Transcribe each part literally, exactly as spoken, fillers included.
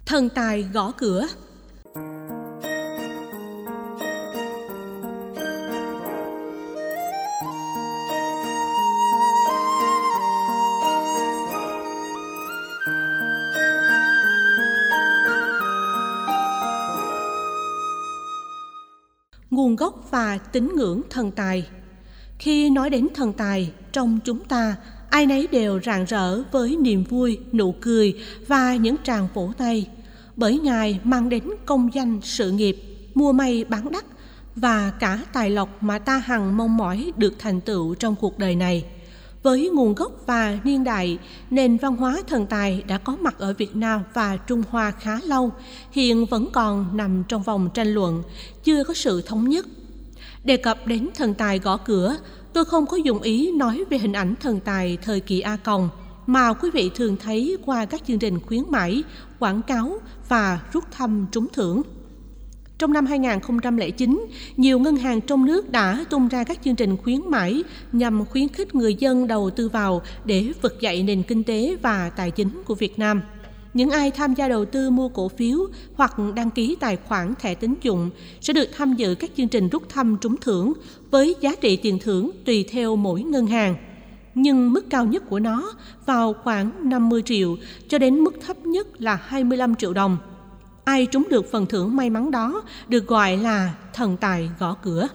Thần tài gõ cửa. Nguồn gốc và tín ngưỡng thần tài. Khi nói đến thần tài, trong chúng ta, ai nấy đều rạng rỡ với niềm vui, nụ cười và những tràng vỗ tay, bởi Ngài mang đến công danh sự nghiệp, mua may bán đắt và cả tài lộc mà ta hằng mong mỏi được thành tựu trong cuộc đời này. Với nguồn gốc và niên đại, nền văn hóa thần tài đã có mặt ở Việt Nam và Trung Hoa khá lâu, hiện vẫn còn nằm trong vòng tranh luận, chưa có sự thống nhất. Đề cập đến thần tài gõ cửa, tôi không có dụng ý nói về hình ảnh thần tài thời kỳ A Còng mà quý vị thường thấy qua các chương trình khuyến mãi, quảng cáo và rút thăm trúng thưởng. Trong năm hai không không chín, nhiều ngân hàng trong nước đã tung ra các chương trình khuyến mãi nhằm khuyến khích người dân đầu tư vào để vực dậy nền kinh tế và tài chính của Việt Nam. Những ai tham gia đầu tư mua cổ phiếu hoặc đăng ký tài khoản thẻ tín dụng sẽ được tham dự các chương trình rút thăm trúng thưởng với giá trị tiền thưởng tùy theo mỗi ngân hàng. Nhưng mức cao nhất của nó vào khoảng năm mươi triệu cho đến mức thấp nhất là hai mươi lăm triệu đồng. Ai trúng được phần thưởng may mắn đó được gọi là thần tài gõ cửa.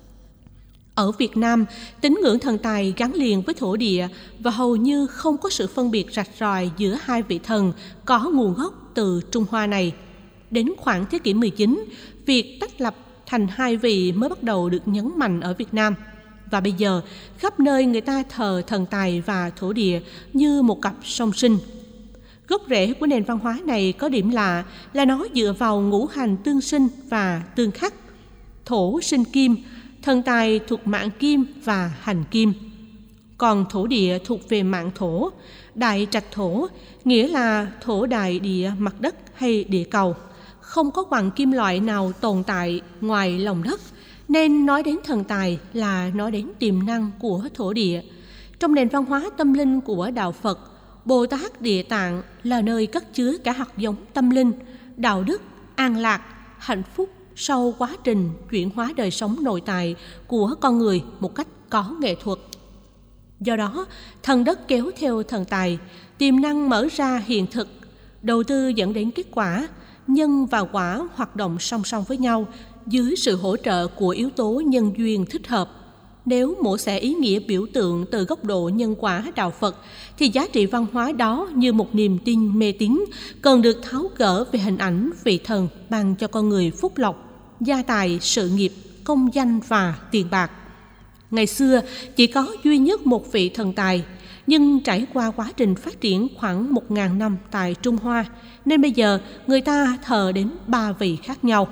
Ở Việt Nam, tín ngưỡng thần tài gắn liền với thổ địa và hầu như không có sự phân biệt rạch ròi giữa hai vị thần có nguồn gốc từ Trung Hoa này. Đến khoảng thế kỷ mười chín, việc tách lập thành hai vị mới bắt đầu được nhấn mạnh ở Việt Nam. Và bây giờ, khắp nơi người ta thờ thần tài và thổ địa như một cặp song sinh. Gốc rễ của nền văn hóa này có điểm lạ là nó dựa vào ngũ hành tương sinh và tương khắc. Thổ sinh kim, thần tài thuộc mạng kim và hành kim. Còn thổ địa thuộc về mạng thổ, đại trạch thổ, nghĩa là thổ đại địa mặt đất hay địa cầu. Không có quặng kim loại nào tồn tại ngoài lòng đất, nên nói đến thần tài là nói đến tiềm năng của thổ địa. Trong nền văn hóa tâm linh của Đạo Phật, Bồ Tát Địa Tạng là nơi cất chứa cả hạt giống tâm linh, đạo đức, an lạc, hạnh phúc sau quá trình chuyển hóa đời sống nội tại của con người một cách có nghệ thuật. Do đó, thần đất kéo theo thần tài, tiềm năng mở ra hiện thực, đầu tư dẫn đến kết quả, nhân và quả hoạt động song song với nhau dưới sự hỗ trợ của yếu tố nhân duyên thích hợp. Nếu mổ xẻ ý nghĩa biểu tượng từ góc độ nhân quả đạo Phật, thì giá trị văn hóa đó như một niềm tin mê tín cần được tháo gỡ về hình ảnh vị thần ban cho con người phúc lộc, gia tài, sự nghiệp, công danh và tiền bạc. Ngày xưa chỉ có duy nhất một vị thần tài, nhưng trải qua quá trình phát triển khoảng một nghìn năm tại Trung Hoa, nên bây giờ người ta thờ đến ba vị khác nhau.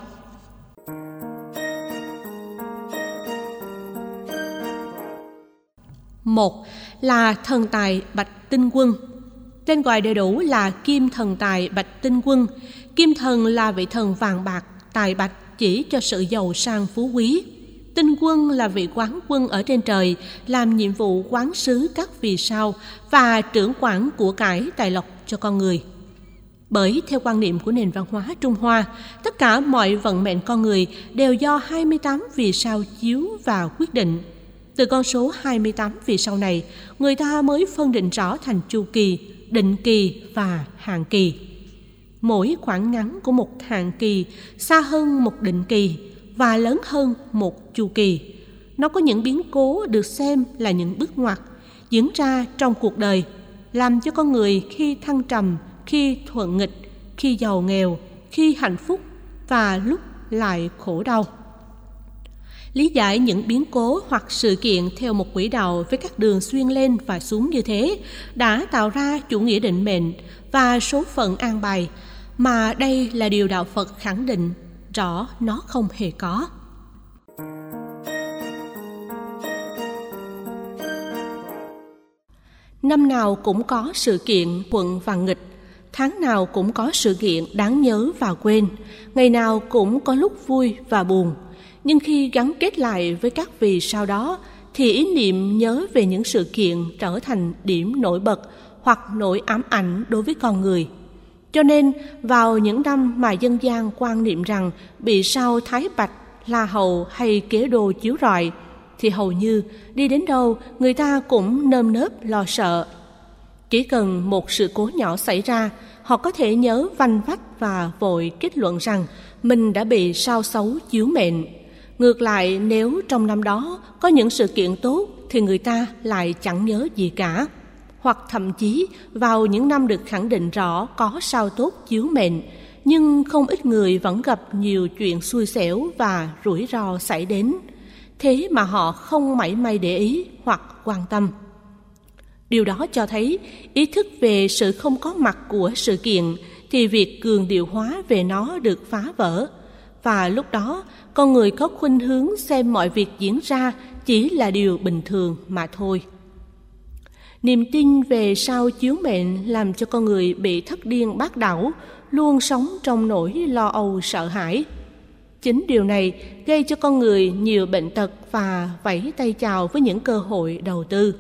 Một là thần tài Bạch Tinh Quân. Tên gọi đầy đủ là Kim Thần Tài Bạch Tinh Quân. Kim Thần là vị thần vàng bạc, tài bạch chỉ cho sự giàu sang phú quý. Tinh Quân là vị quán quân ở trên trời, làm nhiệm vụ quán xứ các vì sao và trưởng quản của cải tài lộc cho con người. Bởi theo quan niệm của nền văn hóa Trung Hoa, tất cả mọi vận mệnh con người đều do hai mươi tám vì sao chiếu và quyết định. Từ con số hai mươi tám vì sao này, người ta mới phân định rõ thành chu kỳ, định kỳ và hạn kỳ. Mỗi khoảng ngắn của một hạn kỳ xa hơn một định kỳ và lớn hơn một chu kỳ. Nó có những biến cố được xem là những bước ngoặt diễn ra trong cuộc đời, làm cho con người khi thăng trầm, khi thuận nghịch, khi giàu nghèo, khi hạnh phúc và lúc lại khổ đau. Lý giải những biến cố hoặc sự kiện theo một quỹ đạo với các đường xuyên lên và xuống như thế đã tạo ra chủ nghĩa định mệnh và số phận an bài, mà đây là điều đạo Phật khẳng định rõ nó không hề có. Năm nào cũng có sự kiện thuận và nghịch, tháng nào cũng có sự kiện đáng nhớ và quên, ngày nào cũng có lúc vui và buồn. Nhưng khi gắn kết lại với các vì sao đó, thì ý niệm nhớ về những sự kiện trở thành điểm nổi bật hoặc nỗi ám ảnh đối với con người. Cho nên vào những năm mà dân gian quan niệm rằng bị sao Thái Bạch, La Hầu hay Kế Đô chiếu rọi, thì hầu như đi đến đâu người ta cũng nơm nớp lo sợ. Chỉ cần một sự cố nhỏ xảy ra, họ có thể nhớ vanh vách và vội kết luận rằng mình đã bị sao xấu chiếu mệnh. Ngược lại, nếu trong năm đó có những sự kiện tốt thì người ta lại chẳng nhớ gì cả. Hoặc thậm chí vào những năm được khẳng định rõ có sao tốt chiếu mệnh, nhưng không ít người vẫn gặp nhiều chuyện xui xẻo và rủi ro xảy đến. Thế mà họ không mảy may để ý hoặc quan tâm. Điều đó cho thấy ý thức về sự không có mặt của sự kiện thì việc cường điệu hóa về nó được phá vỡ. Và lúc đó, con người có khuynh hướng xem mọi việc diễn ra chỉ là điều bình thường mà thôi. Niềm tin về sao chiếu mệnh làm cho con người bị thất điên bát đảo, luôn sống trong nỗi lo âu sợ hãi. Chính điều này gây cho con người nhiều bệnh tật và vẫy tay chào với những cơ hội đầu tư.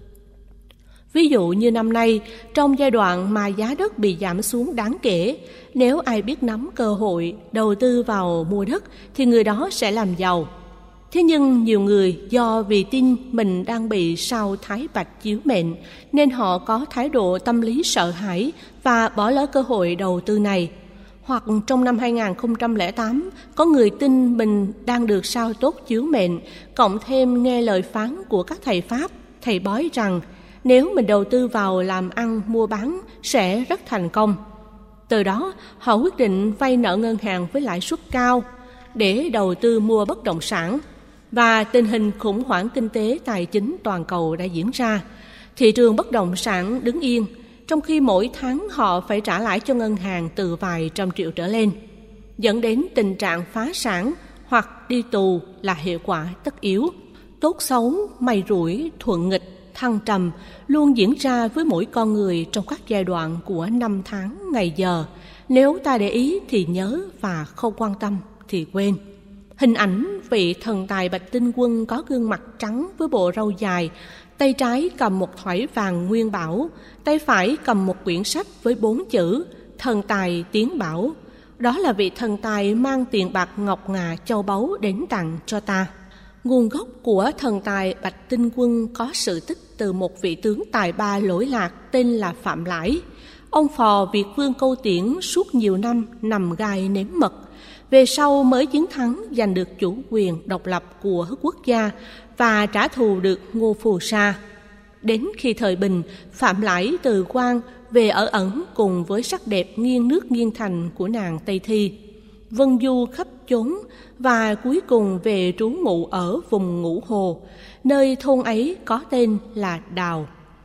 Ví dụ như năm nay, trong giai đoạn mà giá đất bị giảm xuống đáng kể, nếu ai biết nắm cơ hội đầu tư vào mua đất thì người đó sẽ làm giàu. Thế nhưng nhiều người do vì tin mình đang bị sao Thái Bạch chiếu mệnh nên họ có thái độ tâm lý sợ hãi và bỏ lỡ cơ hội đầu tư này. Hoặc trong năm hai không không tám, có người tin mình đang được sao tốt chiếu mệnh, cộng thêm nghe lời phán của các thầy Pháp, thầy bói rằng nếu mình đầu tư vào làm ăn mua bán sẽ rất thành công. Từ đó, họ quyết định vay nợ ngân hàng với lãi suất cao để đầu tư mua bất động sản. Và tình hình khủng hoảng kinh tế tài chính toàn cầu đã diễn ra. Thị trường bất động sản đứng yên, trong khi mỗi tháng họ phải trả lãi cho ngân hàng từ vài trăm triệu trở lên, dẫn đến tình trạng phá sản hoặc đi tù là hiệu quả tất yếu. Tốt xấu, may rủi, thuận nghịch, thăng trầm luôn diễn ra với mỗi con người trong các giai đoạn của năm tháng, ngày giờ. Nếu ta để ý thì nhớ và không quan tâm thì quên. Hình ảnh vị thần tài Bạch Tinh Quân có gương mặt trắng với bộ râu dài, tay trái cầm một thỏi vàng nguyên bảo, tay phải cầm một quyển sách với bốn chữ thần tài tiến bảo. Đó là vị thần tài mang tiền bạc ngọc ngà châu báu đến tặng cho ta. Nguồn gốc của thần tài Bạch Tinh Quân có sự tích từ một vị tướng tài ba lỗi lạc tên là Phạm Lãi. Ông phò Việt Vương Câu Tiễn suốt nhiều năm nằm gai nếm mật. Về sau mới chiến thắng giành được chủ quyền độc lập của quốc gia và trả thù được Ngô Phù Sa. Đến khi thời Bình, Phạm Lãi từ quan về ở ẩn cùng với sắc đẹp nghiêng nước nghiêng thành của nàng Tây Thi, vân du khắp chốn và cuối cùng về trú ngụ ở vùng Ngũ Hồ, nơi thôn ấy có tên là Đào.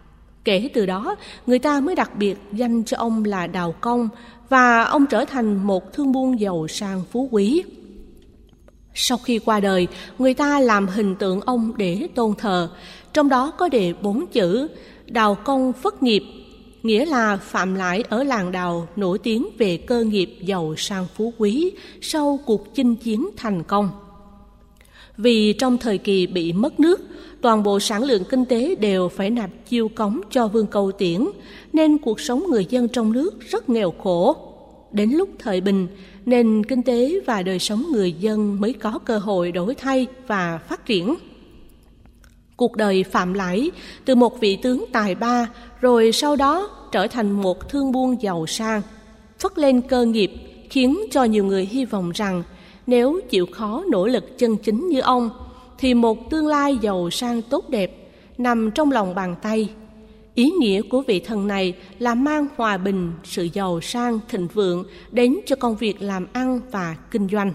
Kể từ đó, người ta mới đặc biệt danh cho ông là Đào Công và ông trở thành một thương buôn giàu sang phú quý. Sau khi qua đời, người ta làm hình tượng ông để tôn thờ, trong đó có đề bốn chữ Đào Công Phất Nghiệp, nghĩa là Phạm Lãi ở làng Đào nổi tiếng về cơ nghiệp giàu sang phú quý sau cuộc chinh chiến thành công. Vì trong thời kỳ bị mất nước, toàn bộ sản lượng kinh tế đều phải nạp chiêu cống cho Vương Câu Tiễn, nên cuộc sống người dân trong nước rất nghèo khổ. Đến lúc thời Bình, nền kinh tế và đời sống người dân mới có cơ hội đổi thay và phát triển. Cuộc đời Phạm Lãi từ một vị tướng tài ba, rồi sau đó trở thành một thương buôn giàu sang, phất lên cơ nghiệp, khiến cho nhiều người hy vọng rằng nếu chịu khó nỗ lực chân chính như ông, thì một tương lai giàu sang tốt đẹp nằm trong lòng bàn tay. Ý nghĩa của vị thần này là mang hòa bình, sự giàu sang, thịnh vượng đến cho công việc làm ăn và kinh doanh.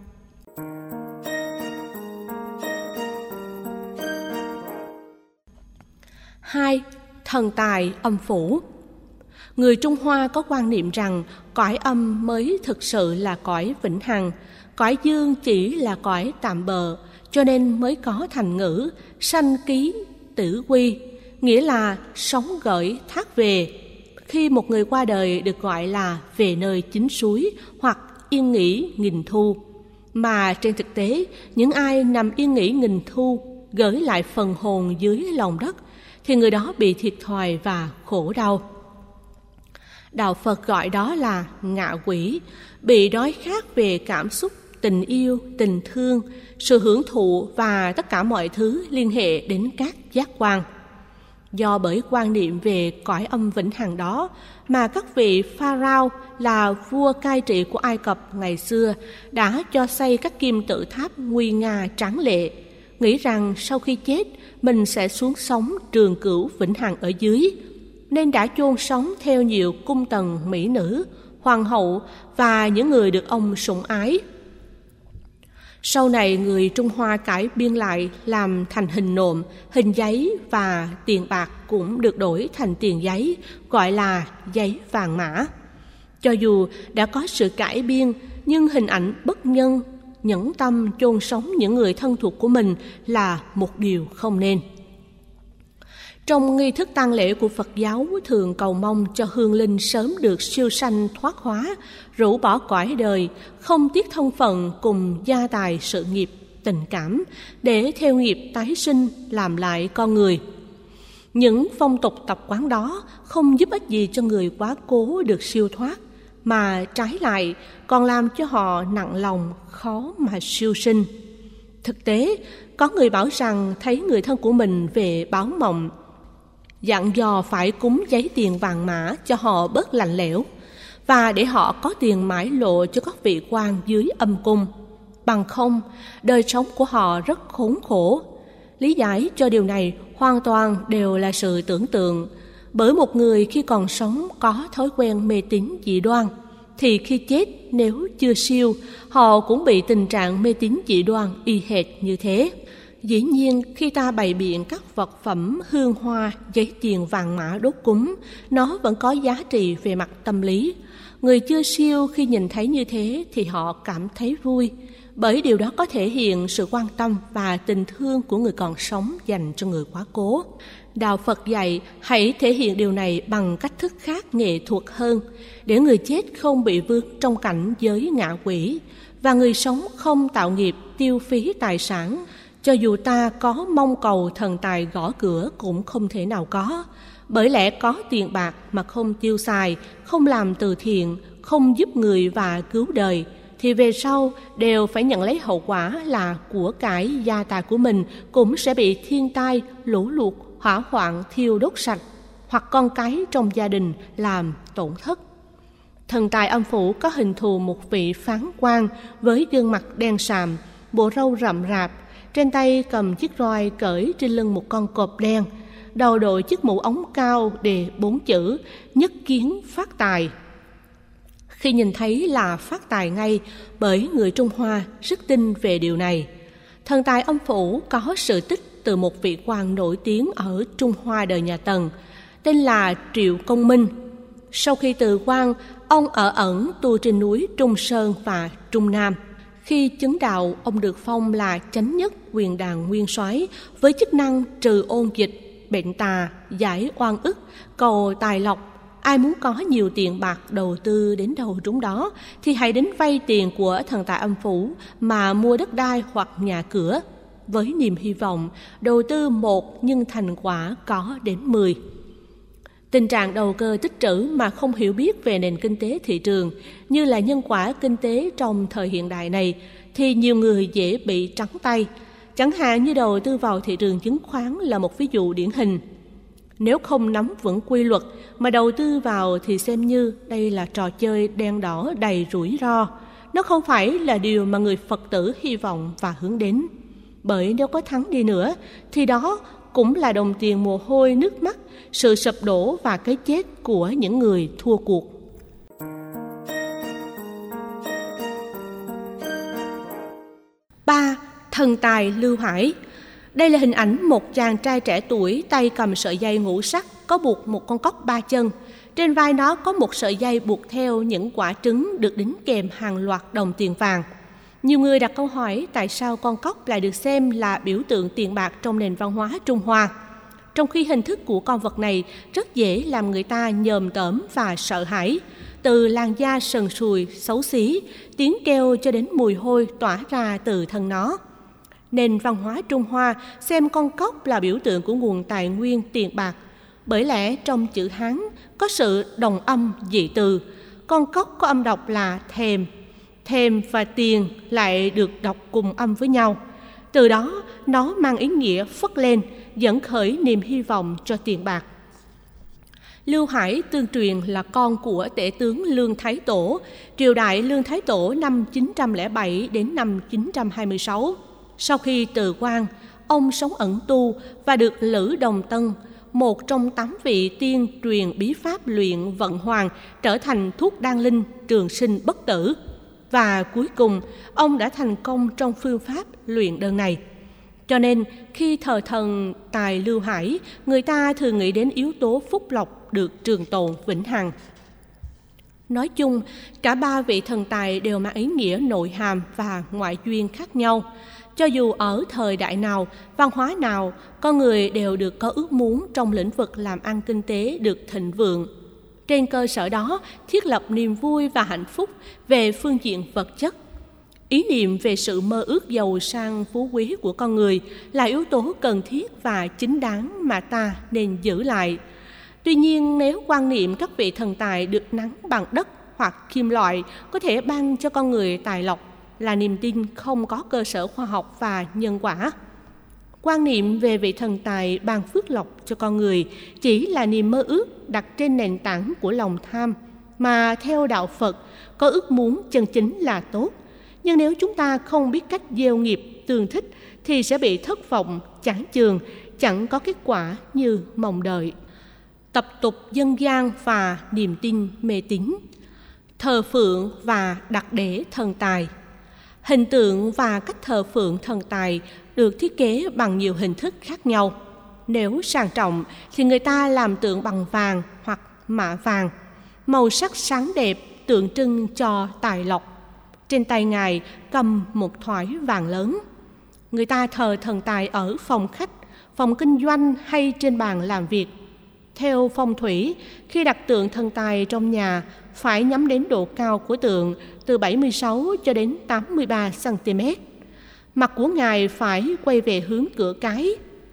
Hai. Thần tài âm phủ. Người Trung Hoa có quan niệm rằng cõi âm mới thực sự là cõi vĩnh hằng, cõi dương chỉ là cõi tạm bợ, cho nên mới có thành ngữ sanh ký tử quy, nghĩa là sống gởi thác về. Khi một người qua đời được gọi là về nơi chính suối hoặc yên nghỉ nghìn thu. Mà trên thực tế, những ai nằm yên nghỉ nghìn thu gửi lại phần hồn dưới lòng đất thì người đó bị thiệt thòi và khổ đau. Đạo Phật gọi đó là ngạ quỷ, bị đói khát về cảm xúc, tình yêu, tình thương, sự hưởng thụ và tất cả mọi thứ liên hệ đến các giác quan. Do bởi quan niệm về cõi âm vĩnh hằng đó mà các vị Pharaoh là vua cai trị của Ai Cập ngày xưa đã cho xây các kim tự tháp nguy nga tráng lệ, nghĩ rằng sau khi chết mình sẽ xuống sống trường cửu vĩnh hằng ở dưới, nên đã chôn sống theo nhiều cung tần mỹ nữ, hoàng hậu và những người được ông sủng ái. Sau này người Trung Hoa cải biên lại làm thành hình nộm, hình giấy và tiền bạc cũng được đổi thành tiền giấy, gọi là giấy vàng mã. Cho dù đã có sự cải biên, nhưng hình ảnh bất nhân, nhẫn tâm chôn sống những người thân thuộc của mình là một điều không nên. Trong nghi thức tang lễ của Phật giáo thường cầu mong cho hương linh sớm được siêu sanh thoát hóa, rũ bỏ cõi đời, không tiếc thân phận cùng gia tài sự nghiệp, tình cảm, để theo nghiệp tái sinh làm lại con người. Những phong tục tập quán đó không giúp ích gì cho người quá cố được siêu thoát, mà trái lại còn làm cho họ nặng lòng, khó mà siêu sinh. Thực tế, có người bảo rằng thấy người thân của mình về báo mộng, dặn dò phải cúng giấy tiền vàng mã cho họ bớt lạnh lẽo, và để họ có tiền mãi lộ cho các vị quan dưới âm cung. Bằng không, đời sống của họ rất khốn khổ. Lý giải cho điều này hoàn toàn đều là sự tưởng tượng, bởi một người khi còn sống có thói quen mê tín dị đoan, thì khi chết nếu chưa siêu, họ cũng bị tình trạng mê tín dị đoan y hệt như thế. Dĩ nhiên, khi ta bày biện các vật phẩm hương hoa, giấy tiền vàng mã đốt cúng, nó vẫn có giá trị về mặt tâm lý. Người chưa siêu khi nhìn thấy như thế thì họ cảm thấy vui, bởi điều đó có thể hiện sự quan tâm và tình thương của người còn sống dành cho người quá cố. Đạo Phật dạy hãy thể hiện điều này bằng cách thức khác nghệ thuật hơn, để người chết không bị vướng trong cảnh giới ngạ quỷ, và người sống không tạo nghiệp tiêu phí tài sản. Cho dù ta có mong cầu thần tài gõ cửa cũng không thể nào có, bởi lẽ có tiền bạc mà không tiêu xài, không làm từ thiện, không giúp người và cứu đời, thì về sau đều phải nhận lấy hậu quả là của cải gia tài của mình cũng sẽ bị thiên tai, lũ lụt, hỏa hoạn thiêu đốt sạch, hoặc con cái trong gia đình làm tổn thất. Thần tài âm phủ có hình thù một vị phán quan với gương mặt đen sàm, bộ râu rậm rạp, trên tay cầm chiếc roi cởi trên lưng một con cọp đen, đầu đội chiếc mũ ống cao đề bốn chữ nhất kiến phát tài. Khi nhìn thấy là phát tài ngay, bởi người Trung Hoa rất tin về điều này. Thần tài âm phủ có sự tích từ một vị quan nổi tiếng ở Trung Hoa đời nhà Tần, tên là Triệu Công Minh. Sau khi từ quan, ông ở ẩn tu trên núi Trung Sơn và Trung Nam. Khi chứng đạo, ông được phong là chánh nhất quyền đàn nguyên soái với chức năng trừ ôn dịch, bệnh tà, giải oan ức, cầu tài lộc. Ai muốn có nhiều tiền bạc đầu tư đến đâu trúng đó thì hãy đến vay tiền của thần tài âm phủ mà mua đất đai hoặc nhà cửa, với niềm hy vọng đầu tư một nhưng thành quả có đến mười. Tình trạng đầu cơ tích trữ mà không hiểu biết về nền kinh tế thị trường như là nhân quả kinh tế trong thời hiện đại này thì nhiều người dễ bị trắng tay. Chẳng hạn như đầu tư vào thị trường chứng khoán là một ví dụ điển hình. Nếu không nắm vững quy luật mà đầu tư vào thì xem như đây là trò chơi đen đỏ đầy rủi ro. Nó không phải là điều mà người Phật tử hy vọng và hướng đến. Bởi nếu có thắng đi nữa thì đó cũng là đồng tiền mồ hôi nước mắt, sự sụp đổ và cái chết của những người thua cuộc. ba. Thần tài Lưu Hải. Đây là hình ảnh một chàng trai trẻ tuổi tay cầm sợi dây ngũ sắc có buộc một con cóc ba chân. Trên vai nó có một sợi dây buộc theo những quả trứng được đính kèm hàng loạt đồng tiền vàng. Nhiều người đặt câu hỏi tại sao con cóc lại được xem là biểu tượng tiền bạc trong nền văn hóa Trung Hoa, trong khi hình thức của con vật này rất dễ làm người ta nhờm tởm và sợ hãi, từ làn da sần sùi, xấu xí, tiếng kêu cho đến mùi hôi tỏa ra từ thân nó. Nền văn hóa Trung Hoa xem con cóc là biểu tượng của nguồn tài nguyên tiền bạc. Bởi lẽ trong chữ Hán có sự đồng âm dị từ, con cóc có âm đọc là thèm, thèm và tiền lại được đọc cùng âm với nhau. Từ đó nó mang ý nghĩa phất lên, dẫn khởi niềm hy vọng cho tiền bạc. Lưu Hải tương truyền là con của tể tướng Lương Thái Tổ, triều đại Lương Thái Tổ năm chín trăm lẻ bảy đến năm chín trăm hai mươi sáu. Sau khi từ quan, ông sống ẩn tu và được Lữ Đồng Tân, một trong tám vị tiên truyền bí pháp luyện vận hoàng, trở thành thuốc đan linh trường sinh bất tử. Và cuối cùng, ông đã thành công trong phương pháp luyện đơn này. Cho nên, khi thờ thần tài Lưu Hải, người ta thường nghĩ đến yếu tố phúc lộc được trường tồn vĩnh hằng. Nói chung, cả ba vị thần tài đều mang ý nghĩa nội hàm và ngoại duyên khác nhau. Cho dù ở thời đại nào, văn hóa nào, con người đều được có ước muốn trong lĩnh vực làm ăn kinh tế được thịnh vượng. Trên cơ sở đó, thiết lập niềm vui và hạnh phúc về phương diện vật chất. Ý niệm về sự mơ ước giàu sang phú quý của con người là yếu tố cần thiết và chính đáng mà ta nên giữ lại. Tuy nhiên, nếu quan niệm các vị thần tài được nắng bằng đất hoặc kim loại có thể ban cho con người tài lộc là niềm tin không có cơ sở khoa học và nhân quả. Quan niệm về vị thần tài ban phước lộc cho con người chỉ là niềm mơ ước đặt trên nền tảng của lòng tham, mà theo đạo Phật, có ước muốn chân chính là tốt. Nhưng nếu chúng ta không biết cách gieo nghiệp tương thích thì sẽ bị thất vọng, chán chường, chẳng có kết quả như mong đợi. Tập tục dân gian và niềm tin mê tín. Thờ phượng và đặt để thần tài. Hình tượng và cách thờ phượng thần tài được thiết kế bằng nhiều hình thức khác nhau. Nếu sang trọng thì người ta làm tượng bằng vàng hoặc mạ vàng, màu sắc sáng đẹp tượng trưng cho tài lộc. Trên tay Ngài cầm một thoải vàng lớn. Người ta thờ thần tài ở phòng khách, phòng kinh doanh hay trên bàn làm việc. Theo phong thủy, khi đặt tượng thần tài trong nhà phải nhắm đến độ cao của tượng từ bảy mươi sáu cho đến tám mươi ba xăng-ti-mét. Mặt của Ngài phải quay về hướng cửa cái.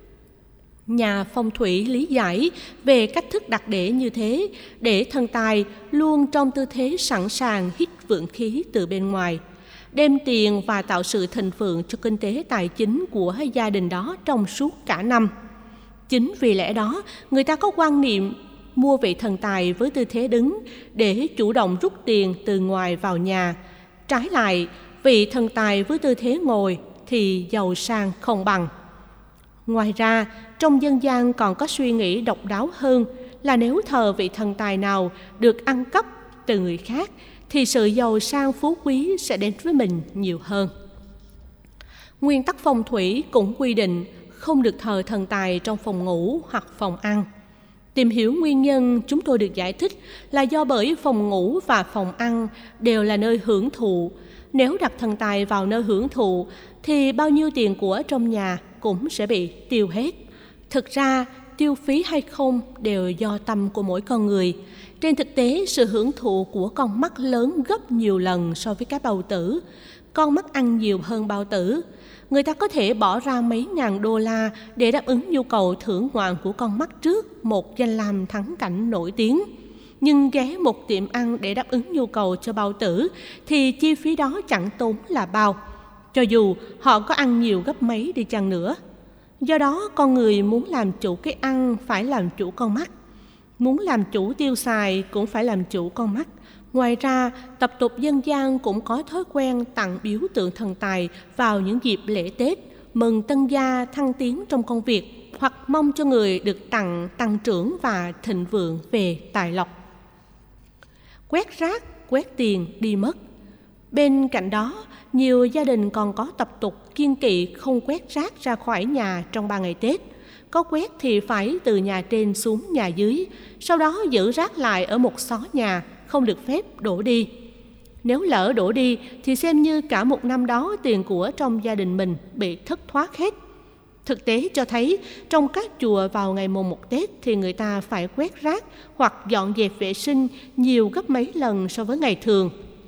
Nhà phong thủy lý giải về cách thức đặt để như thế để thần tài luôn trong tư thế sẵn sàng hít vượng khí từ bên ngoài, đem tiền và tạo sự thịnh vượng cho kinh tế tài chính của gia đình đó trong suốt cả năm. Chính vì lẽ đó, người ta có quan niệm mua vị thần tài với tư thế đứng để chủ động rút tiền từ ngoài vào nhà. Trái lại, vị thần tài với tư thế ngồi thì giàu sang không bằng. Ngoài ra, trong dân gian còn có suy nghĩ độc đáo hơn là nếu thờ vị thần tài nào được ăn cắp từ người khác thì sự giàu sang phú quý sẽ đến với mình nhiều hơn. Nguyên tắc phong thủy cũng quy định không được thờ thần tài trong phòng ngủ hoặc phòng ăn. Tìm hiểu nguyên nhân, chúng tôi được giải thích là do bởi phòng ngủ và phòng ăn đều là nơi hưởng thụ. Nếu đặt thần tài vào nơi hưởng thụ thì bao nhiêu tiền của trong nhà cũng sẽ bị tiêu hết. Thực ra, tiêu phí hay không đều do tâm của mỗi con người. Trên thực tế, sự hưởng thụ của con mắt lớn gấp nhiều lần so với cái bao tử. Con mắt ăn nhiều hơn bao tử. Người ta có thể bỏ ra mấy ngàn đô la để đáp ứng nhu cầu thưởng ngoạn của con mắt trước một danh lam thắng cảnh nổi tiếng. Nhưng ghé một tiệm ăn để đáp ứng nhu cầu cho bao tử thì chi phí đó chẳng tốn là bao, cho dù họ có ăn nhiều gấp mấy đi chăng nữa. Do đó, con người muốn làm chủ cái ăn phải làm chủ con mắt. Muốn làm chủ tiêu xài cũng phải làm chủ con mắt. Ngoài ra, tập tục dân gian cũng có thói quen tặng biếu tượng thần tài vào những dịp lễ Tết, mừng tân gia thăng tiến trong công việc hoặc mong cho người được tặng tăng trưởng và thịnh vượng về tài lộc. Quét rác, quét tiền đi mất. Bên cạnh đó, nhiều gia đình còn có tập tục kiêng kỵ không quét rác ra khỏi nhà trong ba ngày Tết. Có quét thì phải từ nhà trên xuống nhà dưới, sau đó giữ rác lại ở một xó nhà, không được phép đổ đi. Nếu lỡ đổ đi thì xem như cả một năm đó tiền của trong gia đình mình bị thất thoát hết. Thực tế cho thấy trong các chùa vào ngày mùng một Tết thì người ta phải quét rác hoặc dọn dẹp vệ sinh nhiều gấp mấy lần so với ngày thường.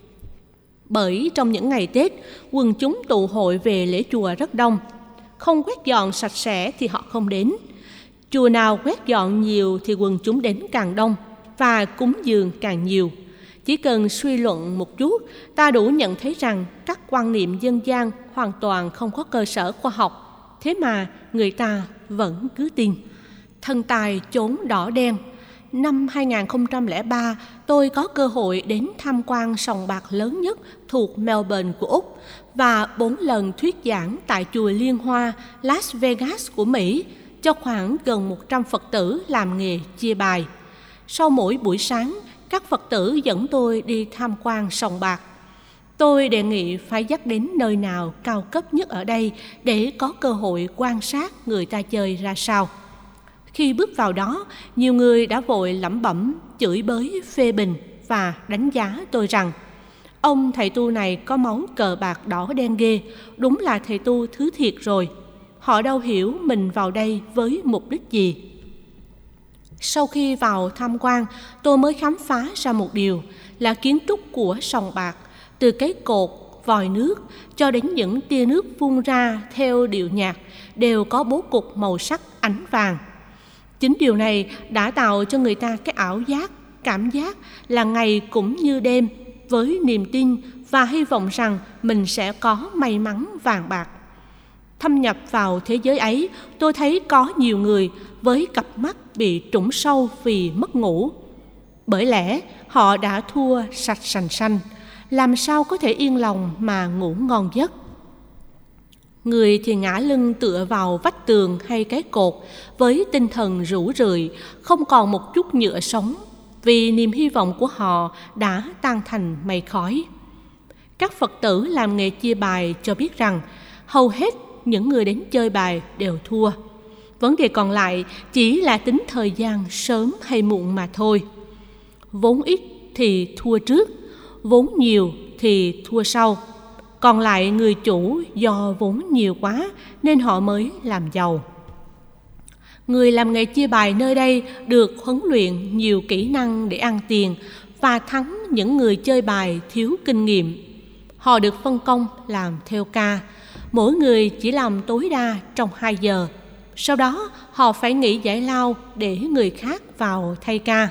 Bởi trong những ngày Tết, quần chúng tụ hội về lễ chùa rất đông. Không quét dọn sạch sẽ thì họ không đến. Chùa nào quét dọn nhiều thì quần chúng đến càng đông và cúng dường càng nhiều. Chỉ cần suy luận một chút, ta đủ nhận thấy rằng các quan niệm dân gian hoàn toàn không có cơ sở khoa học. Thế mà người ta vẫn cứ tin. Thần tài chốn đỏ đen. Năm hai không không ba, tôi có cơ hội đến tham quan sòng bạc lớn nhất thuộc Melbourne của Úc và bốn lần thuyết giảng tại chùa Liên Hoa, Las Vegas của Mỹ cho khoảng gần một trăm Phật tử làm nghề chia bài. Sau mỗi buổi sáng, các Phật tử dẫn tôi đi tham quan sòng bạc. Tôi đề nghị phải dắt đến nơi nào cao cấp nhất ở đây để có cơ hội quan sát người ta chơi ra sao. Khi bước vào đó, nhiều người đã vội lẩm bẩm, chửi bới, phê bình và đánh giá tôi rằng ông thầy tu này có máu cờ bạc đỏ đen ghê, đúng là thầy tu thứ thiệt rồi. Họ đâu hiểu mình vào đây với mục đích gì. Sau khi vào tham quan, tôi mới khám phá ra một điều là kiến trúc của sòng bạc, từ cái cột, vòi nước cho đến những tia nước phun ra theo điệu nhạc đều có bố cục màu sắc ánh vàng. Chính điều này đã tạo cho người ta cái ảo giác, cảm giác là ngày cũng như đêm, với niềm tin và hy vọng rằng mình sẽ có may mắn vàng bạc. Thâm nhập vào thế giới ấy, tôi thấy có nhiều người với cặp mắt bị trũng sâu vì mất ngủ. Bởi lẽ họ đã thua sạch sành xanh, làm sao có thể yên lòng mà ngủ ngon giấc. Người thì ngã lưng tựa vào vách tường hay cái cột với tinh thần rũ rượi, không còn một chút nhựa sống, vì niềm hy vọng của họ đã tan thành mây khói. Các Phật tử làm nghề chia bài cho biết rằng hầu hết những người đến chơi bài đều thua. Vấn đề còn lại chỉ là tính thời gian sớm hay muộn mà thôi. Vốn ít thì thua trước, vốn nhiều thì thua sau. Còn lại người chủ do vốn nhiều quá nên họ mới làm giàu. Người làm nghề chia bài nơi đây được huấn luyện nhiều kỹ năng để ăn tiền và thắng những người chơi bài thiếu kinh nghiệm. Họ được phân công làm theo ca, mỗi người chỉ làm tối đa trong hai giờ. Sau đó họ phải nghỉ giải lao để người khác vào thay ca.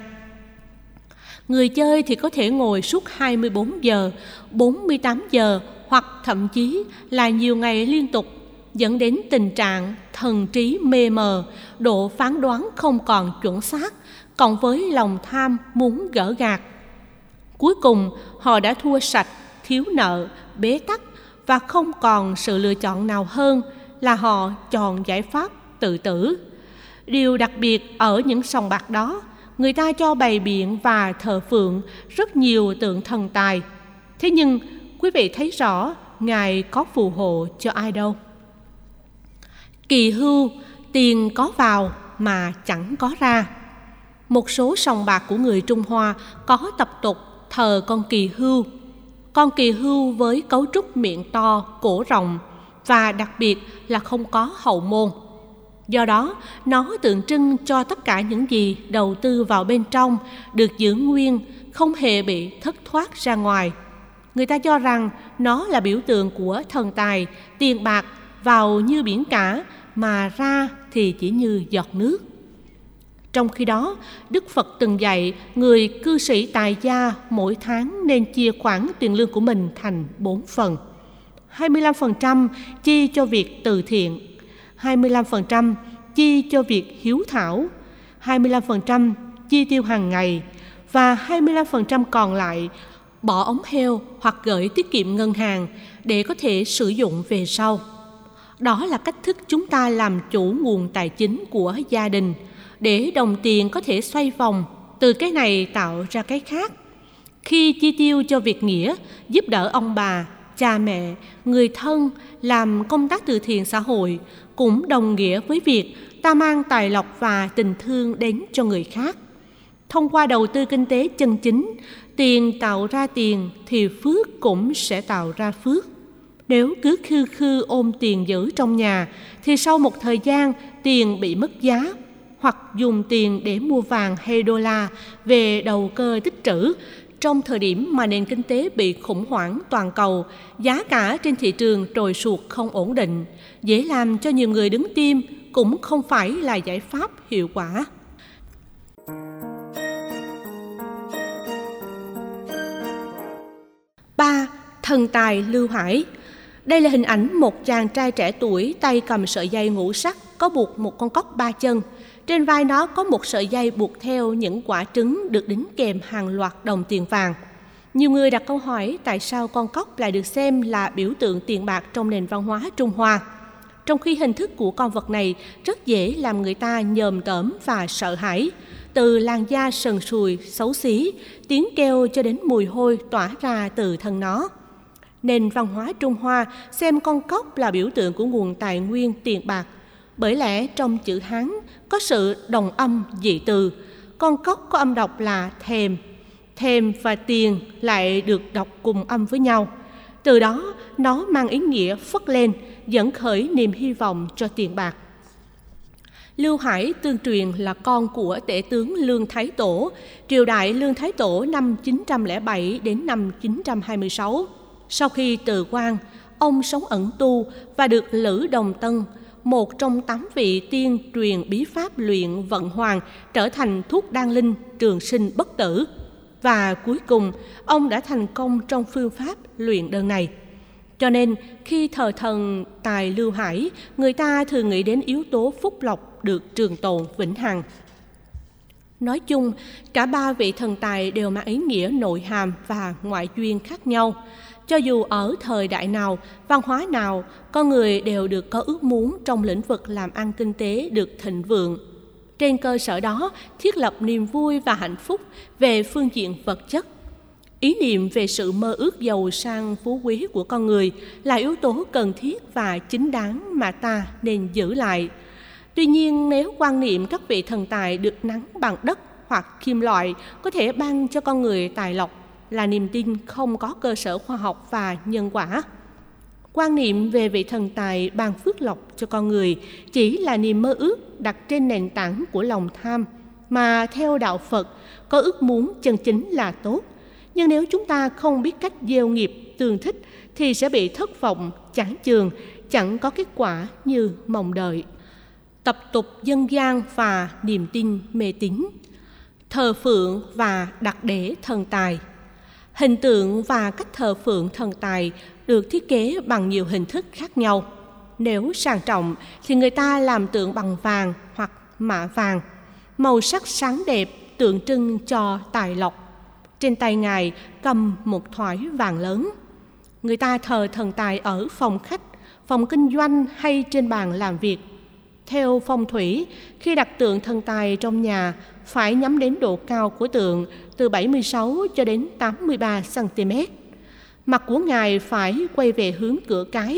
Người chơi thì có thể ngồi suốt hai mươi bốn giờ, bốn mươi tám giờ hoặc thậm chí là nhiều ngày liên tục, dẫn đến tình trạng thần trí mê mờ, độ phán đoán không còn chuẩn xác, cộng với lòng tham muốn gỡ gạc. Cuối cùng họ đã thua sạch, thiếu nợ, bế tắc và không còn sự lựa chọn nào hơn là họ chọn giải pháp tự tử. Điều đặc biệt ở những sòng bạc đó, người ta cho bày biện và thờ phượng rất nhiều tượng thần tài. Thế nhưng quý vị thấy rõ Ngài có phù hộ cho ai đâu. Kỳ hưu, tiền có vào mà chẳng có ra. Một số sòng bạc của người Trung Hoa có tập tục thờ con kỳ hưu. Con kỳ hưu với cấu trúc miệng to, cổ rộng và đặc biệt là không có hậu môn. Do đó, nó tượng trưng cho tất cả những gì đầu tư vào bên trong được giữ nguyên, không hề bị thất thoát ra ngoài. Người ta cho rằng nó là biểu tượng của thần tài, tiền bạc vào như biển cả mà ra thì chỉ như giọt nước. Trong khi đó, Đức Phật từng dạy người cư sĩ tài gia mỗi tháng nên chia khoản tiền lương của mình thành bốn phần. hai mươi lăm phần trăm chi cho việc từ thiện, hai mươi lăm phần trăm chi cho việc hiếu thảo, hai mươi lăm phần trăm chi tiêu hàng ngày và hai mươi lăm phần trăm còn lại bỏ ống heo hoặc gửi tiết kiệm ngân hàng để có thể sử dụng về sau. Đó là cách thức chúng ta làm chủ nguồn tài chính của gia đình, để đồng tiền có thể xoay vòng, từ cái này tạo ra cái khác. Khi chi tiêu cho việc nghĩa, giúp đỡ ông bà, cha mẹ, người thân, làm công tác từ thiện xã hội, cũng đồng nghĩa với việc ta mang tài lộc và tình thương đến cho người khác. Thông qua đầu tư kinh tế chân chính, tiền tạo ra tiền thì phước cũng sẽ tạo ra phước. Nếu cứ khư khư ôm tiền giữ trong nhà thì sau một thời gian tiền bị mất giá, hoặc dùng tiền để mua vàng hay đô la về đầu cơ tích trữ. Trong thời điểm mà nền kinh tế bị khủng hoảng toàn cầu, giá cả trên thị trường trồi sụt không ổn định, dễ làm cho nhiều người đứng tim cũng không phải là giải pháp hiệu quả. ba. Thần tài Lưu Hải. Đây là hình ảnh một chàng trai trẻ tuổi tay cầm sợi dây ngũ sắc có buộc một con cóc ba chân. Trên vai nó có một sợi dây buộc theo những quả trứng được đính kèm hàng loạt đồng tiền vàng. Nhiều người đặt câu hỏi tại sao con cóc lại được xem là biểu tượng tiền bạc trong nền văn hóa Trung Hoa, trong khi hình thức của con vật này rất dễ làm người ta nhờm tởm và sợ hãi. Từ làn da sần sùi, xấu xí, tiếng kêu cho đến mùi hôi tỏa ra từ thân nó. Nền văn hóa Trung Hoa xem con cóc là biểu tượng của nguồn tài nguyên tiền bạc. Bởi lẽ trong chữ Hán có sự đồng âm dị từ. Con cóc có âm đọc là thèm. Thèm và tiền lại được đọc cùng âm với nhau. Từ đó nó mang ý nghĩa phất lên, dẫn khởi niềm hy vọng cho tiền bạc. Lưu Hải tương truyền là con của tể tướng Lương Thái Tổ, triều đại Lương Thái Tổ năm chín trăm lẻ bảy đến năm chín trăm hai mươi sáu. Sau khi từ quan, ông sống ẩn tu và được Lữ Đồng Tân, một trong tám vị tiên truyền bí pháp luyện vận hoàng, trở thành thuốc đan linh, trường sinh bất tử. Và cuối cùng, ông đã thành công trong phương pháp luyện đơn này. Cho nên, khi thờ thần tài Lưu Hải, người ta thường nghĩ đến yếu tố phúc lộc được trường tồn vĩnh hằng. Nói chung, cả ba vị thần tài đều mang ý nghĩa nội hàm và ngoại duyên khác nhau. Cho dù ở thời đại nào, văn hóa nào, con người đều được có ước muốn trong lĩnh vực làm ăn kinh tế được thịnh vượng. Trên cơ sở đó, thiết lập niềm vui và hạnh phúc về phương diện vật chất. Ý niệm về sự mơ ước giàu sang phú quý của con người là yếu tố cần thiết và chính đáng mà ta nên giữ lại. Tuy nhiên, nếu quan niệm các vị thần tài được nắng bằng đất hoặc kim loại có thể ban cho con người tài lộc là niềm tin không có cơ sở khoa học và nhân quả. Quan niệm về vị thần tài ban phước lộc cho con người chỉ là niềm mơ ước đặt trên nền tảng của lòng tham, mà theo đạo Phật, có ước muốn chân chính là tốt. Nhưng nếu chúng ta không biết cách gieo nghiệp tương thích thì sẽ bị thất vọng, chán chường, chẳng có kết quả như mong đợi. Tập tục dân gian và niềm tin mê tín. Thờ phượng và đặt để thần tài. Hình tượng và cách thờ phượng thần tài được thiết kế bằng nhiều hình thức khác nhau. Nếu sang trọng thì người ta làm tượng bằng vàng hoặc mạ vàng, màu sắc sáng đẹp tượng trưng cho tài lộc. Trên tay ngài cầm một thỏi vàng lớn. Người ta thờ thần tài ở phòng khách, phòng kinh doanh hay trên bàn làm việc. Theo phong thủy, khi đặt tượng thần tài trong nhà phải nhắm đến độ cao của tượng từ bảy mươi sáu cho đến tám mươi ba xăng-ti-mét. Mặt của ngài phải quay về hướng cửa cái.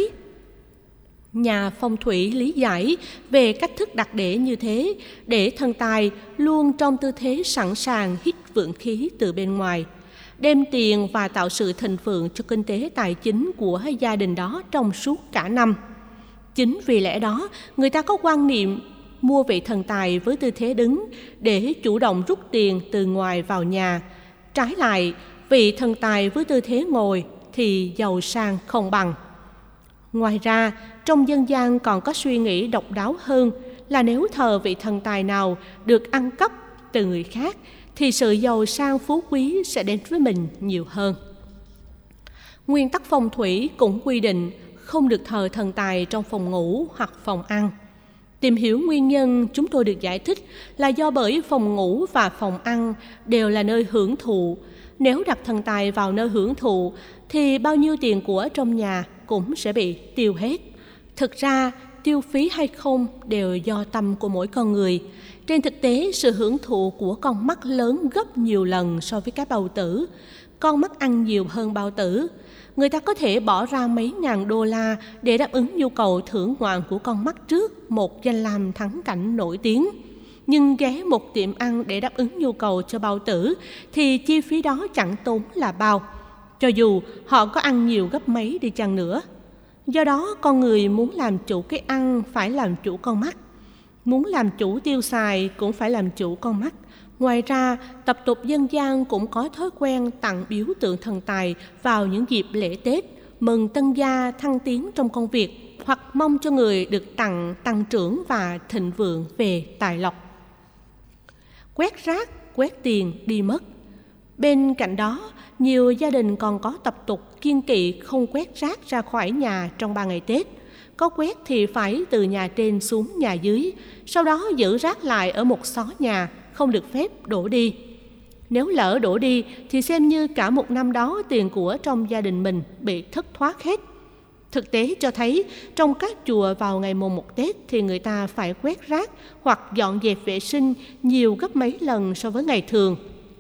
Nhà phong thủy lý giải về cách thức đặt để như thế để thần tài luôn trong tư thế sẵn sàng hít vượng khí từ bên ngoài, đem tiền và tạo sự thịnh vượng cho kinh tế tài chính của gia đình đó trong suốt cả năm. Chính vì lẽ đó, người ta có quan niệm mua vị thần tài với tư thế đứng để chủ động rút tiền từ ngoài vào nhà. Trái lại, vị thần tài với tư thế ngồi thì giàu sang không bằng. Ngoài ra, trong dân gian còn có suy nghĩ độc đáo hơn là nếu thờ vị thần tài nào được ăn cắp từ người khác thì sự giàu sang phú quý sẽ đến với mình nhiều hơn. Nguyên tắc phong thủy cũng quy định không được thờ thần tài trong phòng ngủ hoặc phòng ăn. Tìm hiểu nguyên nhân, chúng tôi được giải thích là do bởi phòng ngủ và phòng ăn đều là nơi hưởng thụ. Nếu đặt thần tài vào nơi hưởng thụ thì bao nhiêu tiền của trong nhà cũng sẽ bị tiêu hết. Thực ra, tiêu phí hay không đều do tâm của mỗi con người. Trên thực tế, sự hưởng thụ của con mắt lớn gấp nhiều lần so với cái bao tử. Con mắt ăn nhiều hơn bao tử. Người ta có thể bỏ ra mấy ngàn đô la để đáp ứng nhu cầu thưởng ngoạn của con mắt trước một danh lam thắng cảnh nổi tiếng. Nhưng ghé một tiệm ăn để đáp ứng nhu cầu cho bao tử thì chi phí đó chẳng tốn là bao, cho dù họ có ăn nhiều gấp mấy đi chăng nữa. Do đó, con người muốn làm chủ cái ăn phải làm chủ con mắt. Muốn làm chủ tiêu xài cũng phải làm chủ con mắt. Ngoài ra, tập tục dân gian cũng có thói quen tặng biếu tượng thần tài vào những dịp lễ Tết, mừng tân gia thăng tiến trong công việc. hoặc mong cho người được tặng tăng trưởng và thịnh vượng về tài lộc. Quét rác, quét tiền đi mất. Bên cạnh đó, nhiều gia đình còn có tập tục kiêng kỵ không quét rác ra khỏi nhà trong ba ngày Tết. Có quét thì phải từ nhà trên xuống nhà dưới, sau đó giữ rác lại ở một xó nhà, không được phép đổ đi. Nếu lỡ đổ đi thì xem như cả một năm đó tiền của trong gia đình mình bị thất thoát hết. Thực tế cho thấy trong các chùa vào ngày mùng một Tết thì người ta phải quét rác hoặc dọn dẹp vệ sinh nhiều gấp mấy lần so với ngày thường.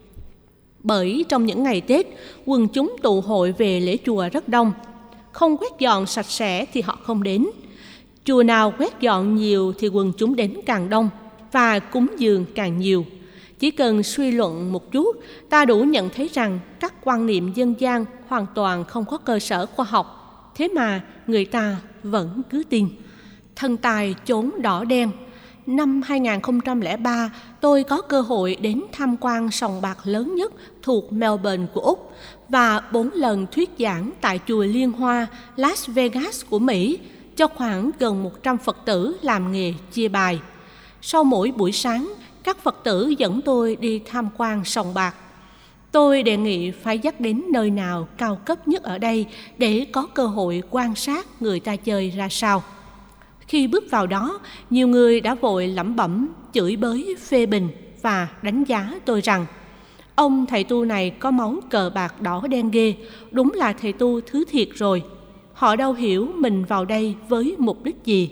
Bởi trong những ngày Tết, quần chúng tụ hội về lễ chùa rất đông. Không quét dọn sạch sẽ thì họ không đến. Chùa nào quét dọn nhiều thì quần chúng đến càng đông và cúng dường càng nhiều. Chỉ cần suy luận một chút, ta đủ nhận thấy rằng các quan niệm dân gian hoàn toàn không có cơ sở khoa học. Thế mà người ta vẫn cứ tin. Thần tài chốn đỏ đen. Năm hai không không ba, tôi có cơ hội đến tham quan sòng bạc lớn nhất thuộc Melbourne của Úc và bốn lần thuyết giảng tại chùa Liên Hoa, Las Vegas của Mỹ cho khoảng gần một trăm Phật tử làm nghề chia bài. Sau mỗi buổi sáng, các Phật tử dẫn tôi đi tham quan sòng bạc. Tôi đề nghị phải dắt đến nơi nào cao cấp nhất ở đây để có cơ hội quan sát người ta chơi ra sao. Khi bước vào đó, nhiều người đã vội lẩm bẩm, chửi bới, phê bình và đánh giá tôi rằng ông thầy tu này có máu cờ bạc đỏ đen ghê, đúng là thầy tu thứ thiệt rồi. Họ đâu hiểu mình vào đây với mục đích gì.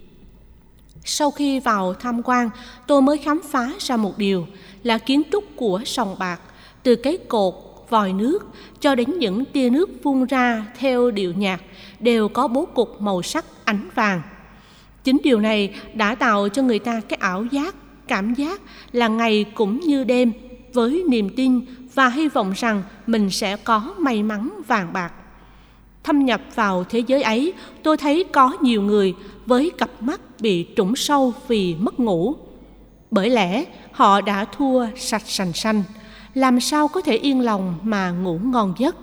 Sau khi vào tham quan, tôi mới khám phá ra một điều là kiến trúc của sòng bạc, từ cái cột, vòi nước cho đến những tia nước phun ra theo điệu nhạc đều có bố cục màu sắc ánh vàng. Chính điều này đã tạo cho người ta cái ảo giác, cảm giác là ngày cũng như đêm, với niềm tin và hy vọng rằng mình sẽ có may mắn vàng bạc. Thâm nhập vào thế giới ấy, tôi thấy có nhiều người với cặp mắt bị trũng sâu vì mất ngủ. Bởi lẽ họ đã thua sạch sành xanh, làm sao có thể yên lòng mà ngủ ngon giấc.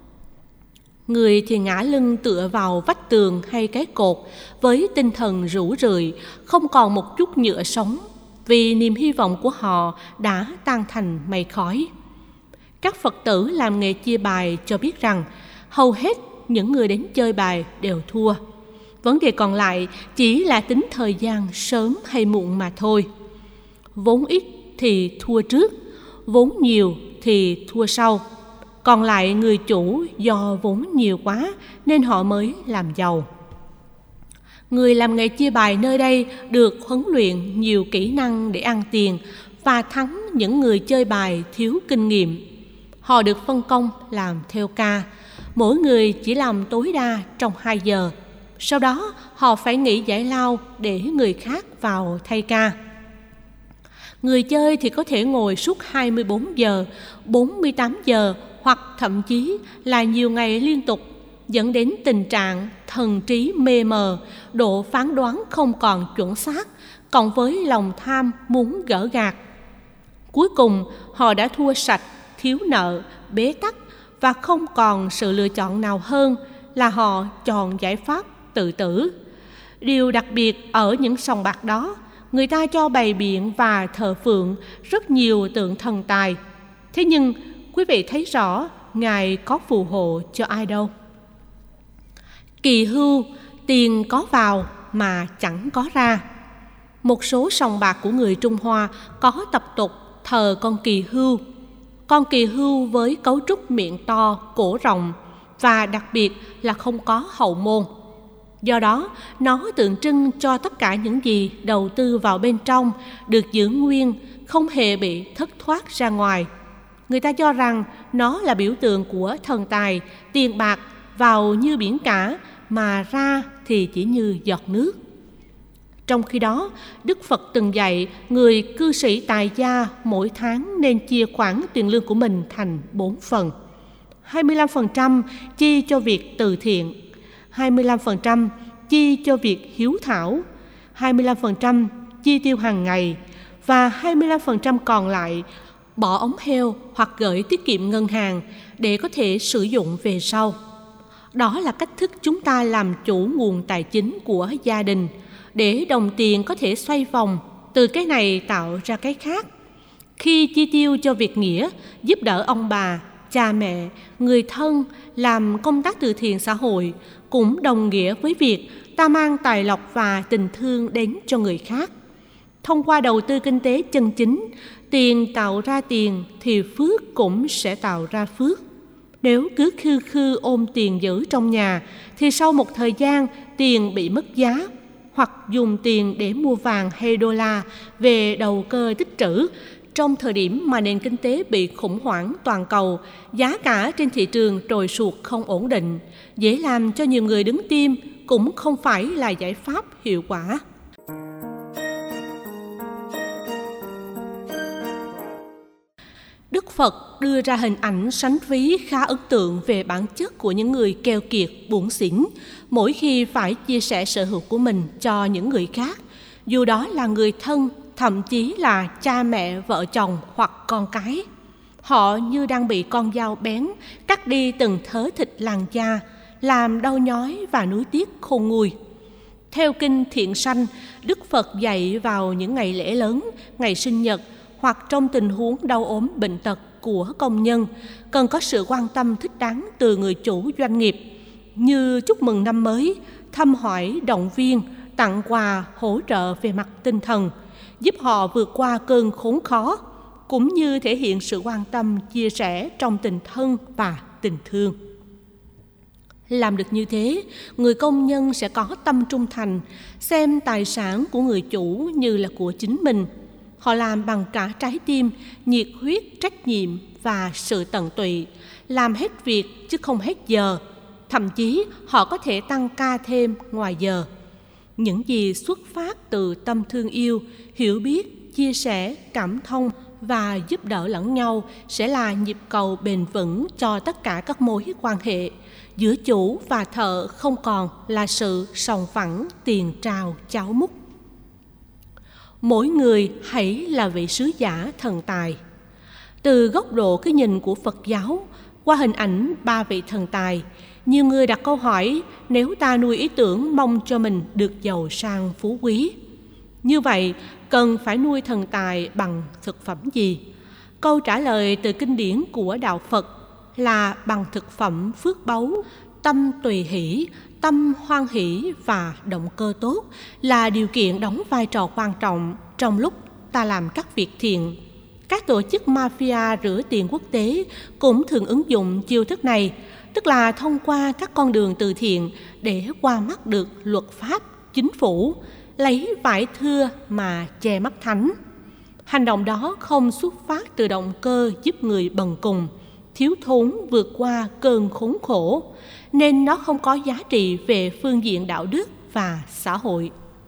Người thì ngã lưng tựa vào vách tường hay cái cột với tinh thần rũ rượi, không còn một chút nhựa sống, vì niềm hy vọng của họ đã tan thành mây khói. Các Phật tử làm nghề chia bài cho biết rằng hầu hết những người đến chơi bài đều thua. Vấn đề còn lại chỉ là tính thời gian sớm hay muộn mà thôi. Vốn ít thì thua trước, vốn nhiều thì thua sau. Còn lại người chủ do vốn nhiều quá nên họ mới làm giàu. Người làm nghề chia bài nơi đây được huấn luyện nhiều kỹ năng để ăn tiền và thắng những người chơi bài thiếu kinh nghiệm. Họ được phân công làm theo ca, mỗi người chỉ làm tối đa trong hai giờ. Sau đó họ phải nghỉ giải lao để người khác vào thay ca. Người chơi thì có thể ngồi suốt hai mươi bốn giờ, bốn mươi tám giờ hoặc thậm chí là nhiều ngày liên tục, dẫn đến tình trạng thần trí mê mờ, độ phán đoán không còn chuẩn xác, cộng với lòng tham muốn gỡ gạc. Cuối cùng họ đã thua sạch, thiếu nợ, bế tắc và không còn sự lựa chọn nào hơn là họ chọn giải pháp tự tử. Điều đặc biệt ở những sòng bạc đó, người ta cho bày biện và thờ phượng rất nhiều tượng thần tài. Thế nhưng quý vị thấy rõ Ngài có phù hộ cho ai đâu. Kỳ hưu, tiền có vào mà chẳng có ra. Một số sòng bạc của người Trung Hoa có tập tục thờ con kỳ hưu. Con kỳ hưu với cấu trúc miệng to, cổ rộng và đặc biệt là không có hậu môn. Do đó, nó tượng trưng cho tất cả những gì đầu tư vào bên trong được giữ nguyên, không hề bị thất thoát ra ngoài. Người ta cho rằng nó là biểu tượng của thần tài, tiền bạc vào như biển cả mà ra thì chỉ như giọt nước. Trong khi đó, Đức Phật từng dạy người cư sĩ tài gia mỗi tháng nên chia khoản tiền lương của mình thành bốn phần. hai mươi lăm phần trăm chi cho việc từ thiện, hai mươi lăm phần trăm chi cho việc hiếu thảo, hai mươi lăm phần trăm chi tiêu hàng ngày và hai mươi lăm phần trăm còn lại bỏ ống heo hoặc gửi tiết kiệm ngân hàng để có thể sử dụng về sau. Đó là cách thức chúng ta làm chủ nguồn tài chính của gia đình, để đồng tiền có thể xoay vòng, từ cái này tạo ra cái khác. Khi chi tiêu cho việc nghĩa, giúp đỡ ông bà, cha mẹ, người thân, làm công tác từ thiện xã hội, cũng đồng nghĩa với việc ta mang tài lộc và tình thương đến cho người khác. Thông qua đầu tư kinh tế chân chính, tiền tạo ra tiền thì phước cũng sẽ tạo ra phước. Nếu cứ khư khư ôm tiền giữ trong nhà thì sau một thời gian tiền bị mất giá, hoặc dùng tiền để mua vàng hay đô la về đầu cơ tích trữ. Trong thời điểm mà nền kinh tế bị khủng hoảng toàn cầu, giá cả trên thị trường trồi sụt không ổn định, dễ làm cho nhiều người đứng tim, cũng không phải là giải pháp hiệu quả. Đức Phật đưa ra hình ảnh sánh ví khá ấn tượng về bản chất của những người keo kiệt, bủn xỉn, mỗi khi phải chia sẻ sở hữu của mình cho những người khác, dù đó là người thân, thậm chí là cha mẹ, vợ chồng hoặc con cái. Họ như đang bị con dao bén cắt đi từng thớ thịt làn da, làm đau nhói và nuối tiếc khôn nguôi. Theo kinh Thiện Sanh, Đức Phật dạy vào những ngày lễ lớn, ngày sinh nhật hoặc trong tình huống đau ốm bệnh tật của công nhân, cần có sự quan tâm thích đáng từ người chủ doanh nghiệp, như chúc mừng năm mới, thăm hỏi, động viên, tặng quà, hỗ trợ về mặt tinh thần, giúp họ vượt qua cơn khốn khó, cũng như thể hiện sự quan tâm, chia sẻ trong tình thân và tình thương. Làm được như thế, người công nhân sẽ có tâm trung thành, xem tài sản của người chủ như là của chính mình. Họ làm bằng cả trái tim, nhiệt huyết, trách nhiệm và sự tận tụy, làm hết việc chứ không hết giờ. Thậm chí họ có thể tăng ca thêm ngoài giờ. Những gì xuất phát từ tâm thương yêu, hiểu biết, chia sẻ, cảm thông và giúp đỡ lẫn nhau sẽ là nhịp cầu bền vững cho tất cả các mối quan hệ. Giữa chủ và thợ không còn là sự sòng phẳng, tiền trào, cháo múc. Mỗi người hãy là vị sứ giả thần tài. Từ góc độ cái nhìn của Phật giáo, qua hình ảnh ba vị thần tài, nhiều người đặt câu hỏi, nếu ta nuôi ý tưởng mong cho mình được giàu sang phú quý, như vậy cần phải nuôi thần tài bằng thực phẩm gì? Câu trả lời từ kinh điển của Đạo Phật là bằng thực phẩm phước báu, tâm tùy hỷ, tâm hoan hỷ và động cơ tốt là điều kiện đóng vai trò quan trọng trong lúc ta làm các việc thiện. Các tổ chức mafia rửa tiền quốc tế cũng thường ứng dụng chiêu thức này, tức là thông qua các con đường từ thiện để qua mắt được luật pháp, chính phủ, lấy vải thưa mà che mắt thánh. Hành động đó không xuất phát từ động cơ giúp người bần cùng, thiếu thốn vượt qua cơn khốn khổ, nên nó không có giá trị về phương diện đạo đức và xã hội.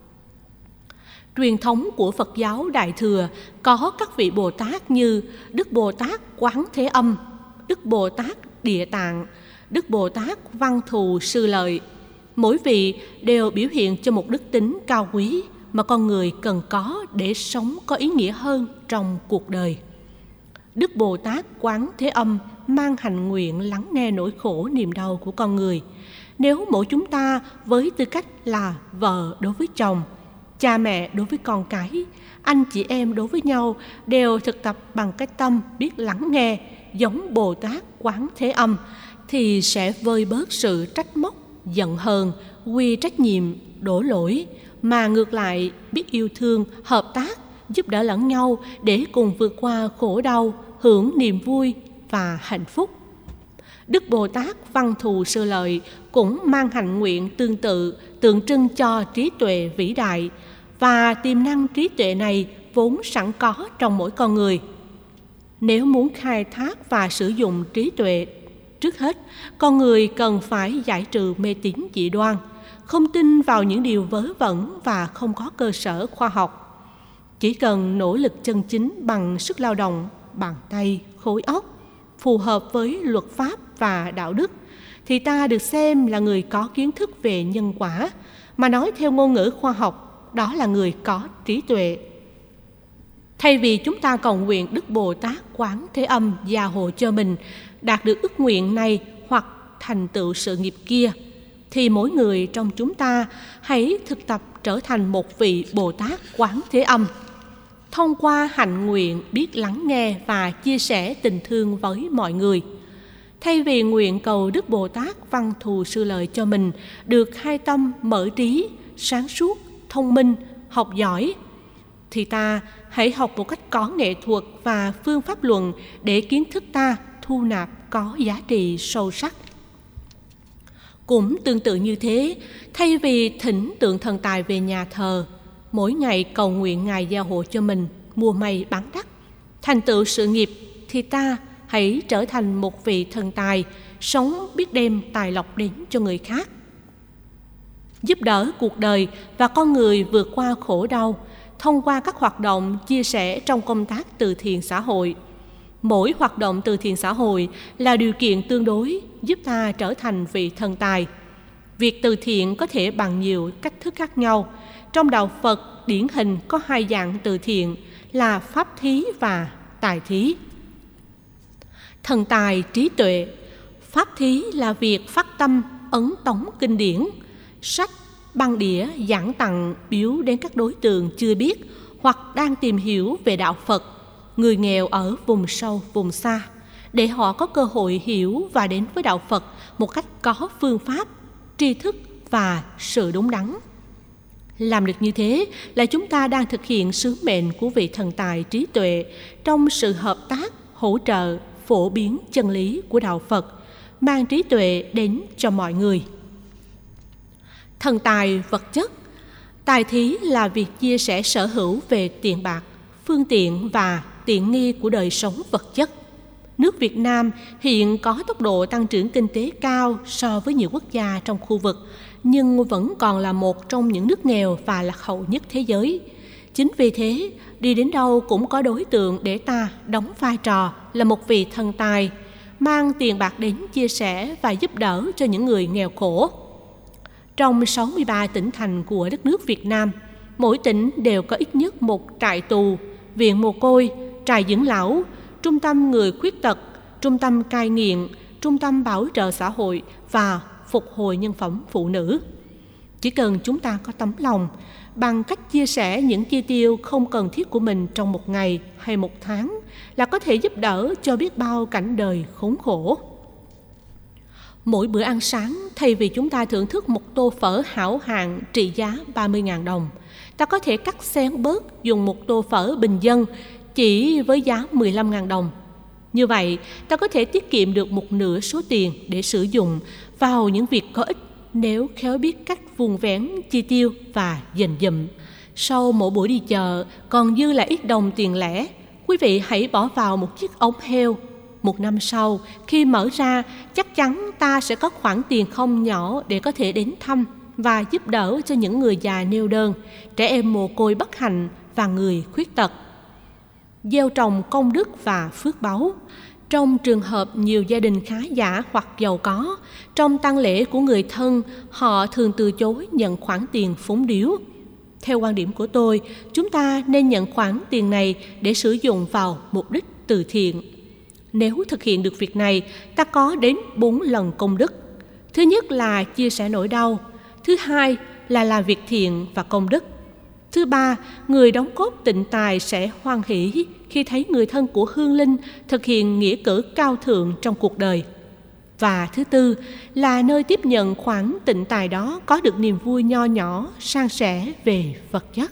Truyền thống của Phật giáo Đại Thừa có các vị Bồ Tát như Đức Bồ Tát Quán Thế Âm, Đức Bồ Tát Địa Tạng, Đức Bồ Tát Văn Thù Sư Lợi. Mỗi vị đều biểu hiện cho một đức tính cao quý mà con người cần có để sống có ý nghĩa hơn trong cuộc đời. Đức Bồ Tát Quán Thế Âm mang hành nguyện lắng nghe nỗi khổ niềm đau của con người. Nếu mỗi chúng ta với tư cách là vợ đối với chồng, cha mẹ đối với con cái, anh chị em đối với nhau đều thực tập bằng cái tâm biết lắng nghe giống Bồ Tát Quán Thế Âm, thì sẽ vơi bớt sự trách móc, giận hờn, quy trách nhiệm, đổ lỗi, mà ngược lại biết yêu thương, hợp tác, giúp đỡ lẫn nhau để cùng vượt qua khổ đau, hưởng niềm vui và hạnh phúc. Đức Bồ Tát Văn Thù Sư Lợi cũng mang hạnh nguyện tương tự, tượng trưng cho trí tuệ vĩ đại, và tiềm năng trí tuệ này vốn sẵn có trong mỗi con người. Nếu muốn khai thác và sử dụng trí tuệ, trước hết con người cần phải giải trừ mê tín dị đoan, không tin vào những điều vớ vẩn và không có cơ sở khoa học. Chỉ cần nỗ lực chân chính bằng sức lao động, bàn tay, khối óc, phù hợp với luật pháp và đạo đức, thì ta được xem là người có kiến thức về nhân quả, mà nói theo ngôn ngữ khoa học, đó là người có trí tuệ. Thay vì chúng ta cầu nguyện Đức Bồ Tát Quán Thế Âm gia hộ cho mình đạt được ước nguyện này hoặc thành tựu sự nghiệp kia, thì mỗi người trong chúng ta hãy thực tập trở thành một vị Bồ Tát Quán Thế Âm. Thông qua hạnh nguyện biết lắng nghe và chia sẻ tình thương với mọi người. Thay vì nguyện cầu Đức Bồ Tát văn thù sư lợi cho mình được hai tâm mở trí, sáng suốt, thông minh, học giỏi, thì ta hãy học một cách có nghệ thuật và phương pháp luận để kiến thức ta thu nạp có giá trị sâu sắc. Cũng tương tự như thế, thay vì thỉnh tượng thần tài về nhà thờ, mỗi ngày cầu nguyện Ngài gia hộ cho mình mua may bán đắt, thành tựu sự nghiệp, thì ta hãy trở thành một vị thần tài, sống biết đem tài lộc đến cho người khác. Giúp đỡ cuộc đời và con người vượt qua khổ đau thông qua các hoạt động chia sẻ trong công tác từ thiện xã hội. Mỗi hoạt động từ thiện xã hội là điều kiện tương đối giúp ta trở thành vị thần tài. Việc từ thiện có thể bằng nhiều cách thức khác nhau. Trong đạo Phật, điển hình có hai dạng từ thiện là pháp thí và tài thí. Thần tài trí tuệ. Pháp thí là việc phát tâm ấn tống kinh điển, sách, băng đĩa, giảng tặng biếu đến các đối tượng chưa biết hoặc đang tìm hiểu về đạo Phật, người nghèo ở vùng sâu, vùng xa, để họ có cơ hội hiểu và đến với đạo Phật một cách có phương pháp, tri thức và sự đúng đắn. Làm được như thế là chúng ta đang thực hiện sứ mệnh của vị thần tài trí tuệ trong sự hợp tác, hỗ trợ, phổ biến chân lý của đạo Phật, mang trí tuệ đến cho mọi người. Thần tài vật chất. Tài thí là việc chia sẻ sở hữu về tiền bạc, phương tiện và tiện nghi của đời sống vật chất. Nước Việt Nam hiện có tốc độ tăng trưởng kinh tế cao so với nhiều quốc gia trong khu vực, nhưng vẫn còn là một trong những nước nghèo và lạc hậu nhất thế giới. Chính vì thế, đi đến đâu cũng có đối tượng để ta đóng vai trò là một vị thần tài, mang tiền bạc đến chia sẻ và giúp đỡ cho những người nghèo khổ. Trong sáu mươi ba tỉnh thành của đất nước Việt Nam, mỗi tỉnh đều có ít nhất một trại tù, viện mồ côi, trại dưỡng lão, trung tâm người khuyết tật, trung tâm cai nghiện, trung tâm bảo trợ xã hội và phục hồi nhân phẩm phụ nữ. Chỉ cần chúng ta có tấm lòng, bằng cách chia sẻ những chi tiêu không cần thiết của mình trong một ngày hay một tháng, là có thể giúp đỡ cho biết bao cảnh đời khốn khổ. Mỗi bữa ăn sáng, thay vì chúng ta thưởng thức một tô phở hảo hạng trị giá ba mươi nghìn đồng, ta có thể cắt xén bớt dùng một tô phở bình dân chỉ với giá mười lăm nghìn đồng. Như vậy, ta có thể tiết kiệm được một nửa số tiền để sử dụng vào những việc có ích nếu khéo biết cách vùng vén chi tiêu và dành dụm. Sau mỗi buổi đi chợ, còn dư lại ít đồng tiền lẻ, quý vị hãy bỏ vào một chiếc ống heo. Một năm sau, khi mở ra, chắc chắn ta sẽ có khoản tiền không nhỏ để có thể đến thăm và giúp đỡ cho những người già neo đơn, trẻ em mồ côi bất hạnh và người khuyết tật. Gieo trồng công đức và phước báu. Trong trường hợp nhiều gia đình khá giả hoặc giàu có, trong tang lễ của người thân, họ thường từ chối nhận khoản tiền phúng điếu. Theo quan điểm của tôi, chúng ta nên nhận khoản tiền này để sử dụng vào mục đích từ thiện. Nếu thực hiện được việc này, ta có đến bốn lần công đức. Thứ nhất là chia sẻ nỗi đau. Thứ hai là làm việc thiện và công đức. Thứ ba, người đóng góp tịnh tài sẽ hoan hỷ khi thấy người thân của hương linh thực hiện nghĩa cử cao thượng trong cuộc đời. Và thứ tư là nơi tiếp nhận khoản tịnh tài đó có được niềm vui nho nhỏ, san sẻ về vật chất.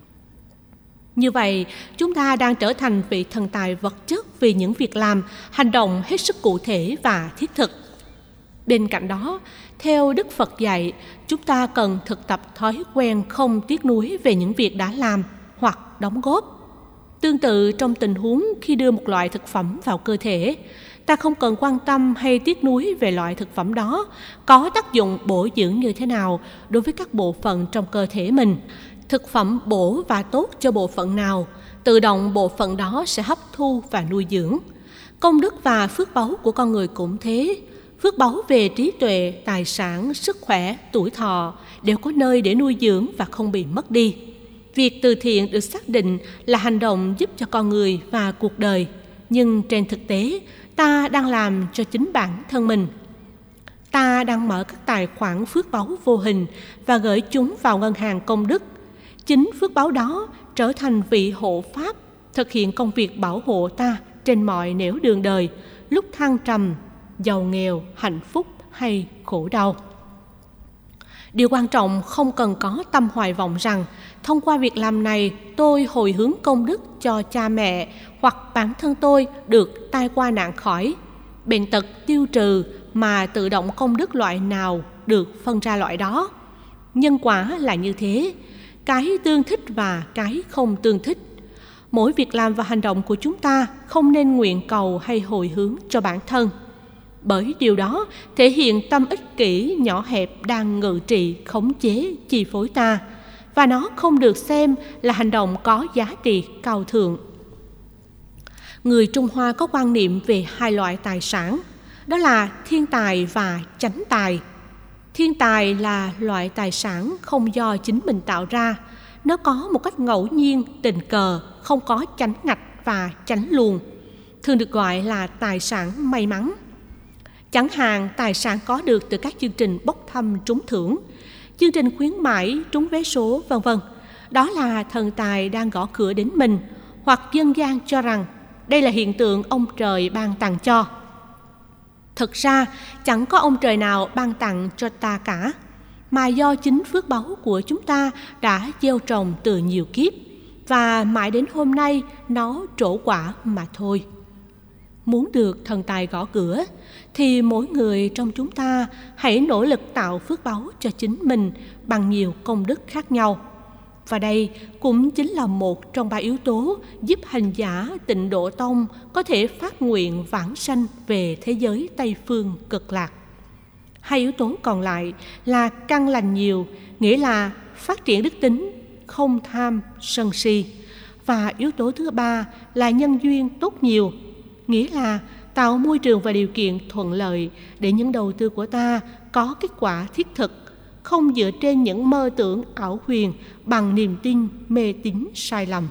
Như vậy, chúng ta đang trở thành vị thần tài vật chất vì những việc làm, hành động hết sức cụ thể và thiết thực. Bên cạnh đó, theo Đức Phật dạy, chúng ta cần thực tập thói quen không tiếc nuối về những việc đã làm hoặc đóng góp. Tương tự trong tình huống khi đưa một loại thực phẩm vào cơ thể, ta không cần quan tâm hay tiếc nuối về loại thực phẩm đó có tác dụng bổ dưỡng như thế nào đối với các bộ phận trong cơ thể mình. Thực phẩm bổ và tốt cho bộ phận nào, tự động bộ phận đó sẽ hấp thu và nuôi dưỡng. Công đức và phước báu của con người cũng thế. Phước báu về trí tuệ, tài sản, sức khỏe, tuổi thọ đều có nơi để nuôi dưỡng và không bị mất đi. Việc từ thiện được xác định là hành động giúp cho con người và cuộc đời, nhưng trên thực tế, ta đang làm cho chính bản thân mình. Ta đang mở các tài khoản phước báu vô hình và gửi chúng vào ngân hàng công đức. Chính phước báu đó trở thành vị hộ pháp, thực hiện công việc bảo hộ ta trên mọi nẻo đường đời, lúc thăng trầm, giàu nghèo, hạnh phúc hay khổ đau. Điều quan trọng không cần có tâm hoài vọng rằng thông qua việc làm này tôi hồi hướng công đức cho cha mẹ hoặc bản thân tôi được tai qua nạn khỏi, bệnh tật tiêu trừ, mà tự động công đức loại nào được phân ra loại đó. Nhân quả là như thế, cái tương thích và cái không tương thích. Mỗi việc làm và hành động của chúng ta không nên nguyện cầu hay hồi hướng cho bản thân, bởi điều đó thể hiện tâm ích kỷ nhỏ hẹp đang ngự trị, khống chế, chi phối ta, và nó không được xem là hành động có giá trị cao thượng. Người Trung Hoa có quan niệm về hai loại tài sản, đó là thiên tài và chánh tài. Thiên tài là loại tài sản không do chính mình tạo ra, nó có một cách ngẫu nhiên, tình cờ, không có chánh ngạch và chánh luồng, thường được gọi là tài sản may mắn. Chẳng hạn tài sản có được từ các chương trình bốc thăm trúng thưởng, chương trình khuyến mãi trúng vé số, vân vân. Đó là thần tài đang gõ cửa đến mình, hoặc dân gian cho rằng đây là hiện tượng ông trời ban tặng cho. Thực ra chẳng có ông trời nào ban tặng cho ta cả, mà do chính phước báu của chúng ta đã gieo trồng từ nhiều kiếp, và mãi đến hôm nay nó trổ quả mà thôi. Muốn được thần tài gõ cửa thì mỗi người trong chúng ta hãy nỗ lực tạo phước báu cho chính mình bằng nhiều công đức khác nhau. Và đây cũng chính là một trong ba yếu tố giúp hành giả Tịnh Độ Tông có thể phát nguyện vãng sanh về thế giới Tây Phương Cực Lạc. Hai yếu tố còn lại là căn lành nhiều, nghĩa là phát triển đức tính, không tham, sân si. Và yếu tố thứ ba là nhân duyên tốt nhiều, nghĩa là tạo môi trường và điều kiện thuận lợi để những đầu tư của ta có kết quả thiết thực, không dựa trên những mơ tưởng ảo huyền bằng niềm tin mê tín sai lầm.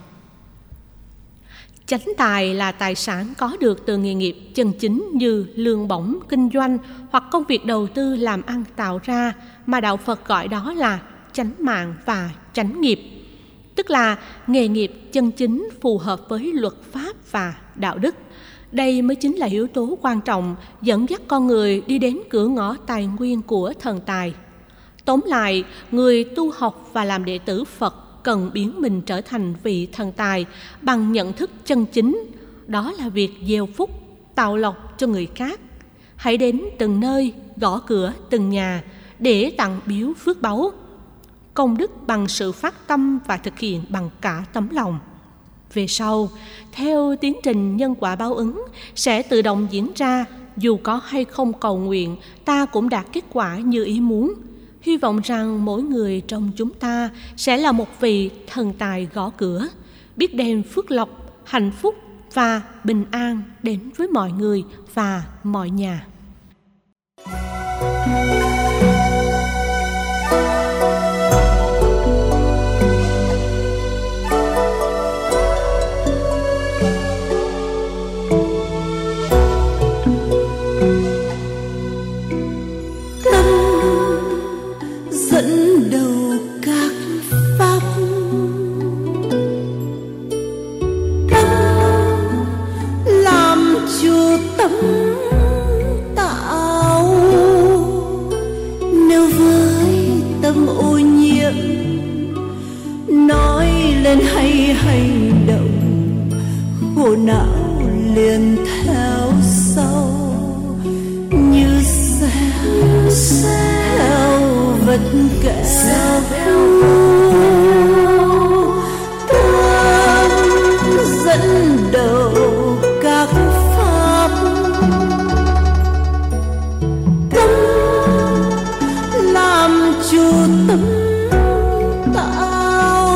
Chánh tài là tài sản có được từ nghề nghiệp chân chính như lương bổng, kinh doanh hoặc công việc đầu tư làm ăn tạo ra, mà Đạo Phật gọi đó là chánh mạng và chánh nghiệp, tức là nghề nghiệp chân chính phù hợp với luật pháp và đạo đức. Đây mới chính là yếu tố quan trọng dẫn dắt con người đi đến cửa ngõ tài nguyên của thần tài. Tóm lại, người tu học và làm đệ tử Phật cần biến mình trở thành vị thần tài bằng nhận thức chân chính, đó là việc gieo phúc, tạo lộc cho người khác. Hãy đến từng nơi, gõ cửa từng nhà để tặng biếu phước báu, công đức bằng sự phát tâm và thực hiện bằng cả tấm lòng. Về sau, theo tiến trình nhân quả báo ứng sẽ tự động diễn ra, dù có hay không cầu nguyện, ta cũng đạt kết quả như ý muốn. Hy vọng rằng mỗi người trong chúng ta sẽ là một vị thần tài gõ cửa, biết đem phước lộc, hạnh phúc và bình an đến với mọi người và mọi nhà. Dẫn đầu các pháp tâm, làm chủ tâm tạo. Nếu với tâm ô nhiễm nói lên hay hành động, khổ não liền theo sau như xe theo vật kẹo. Tâm dẫn đầu các pháp, tâm làm chủ tâm tạo.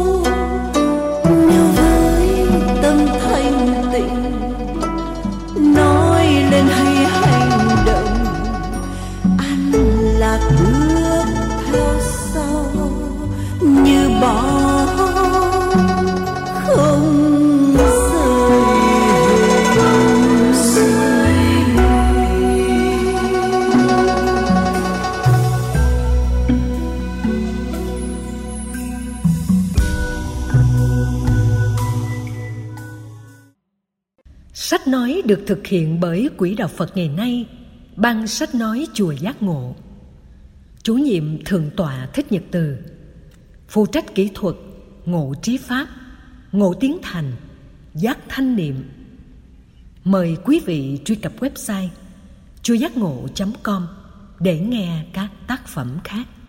Nếu với tâm thanh tịnh nói lên hay hành động, an lạc bước theo sau như bóng không rời rời. sách nói được thực hiện bởi Quỹ Đạo Phật ngày nay, Ban Sách Nói Chùa Giác Ngộ. Chủ nhiệm Thượng tọa Thích Nhật Từ. Phụ trách kỹ thuật Ngộ Trí Pháp, Ngộ Tiến Thành, Giác Thanh Niệm. Mời quý vị truy cập website chùa giác ngộ chấm com để nghe các tác phẩm khác.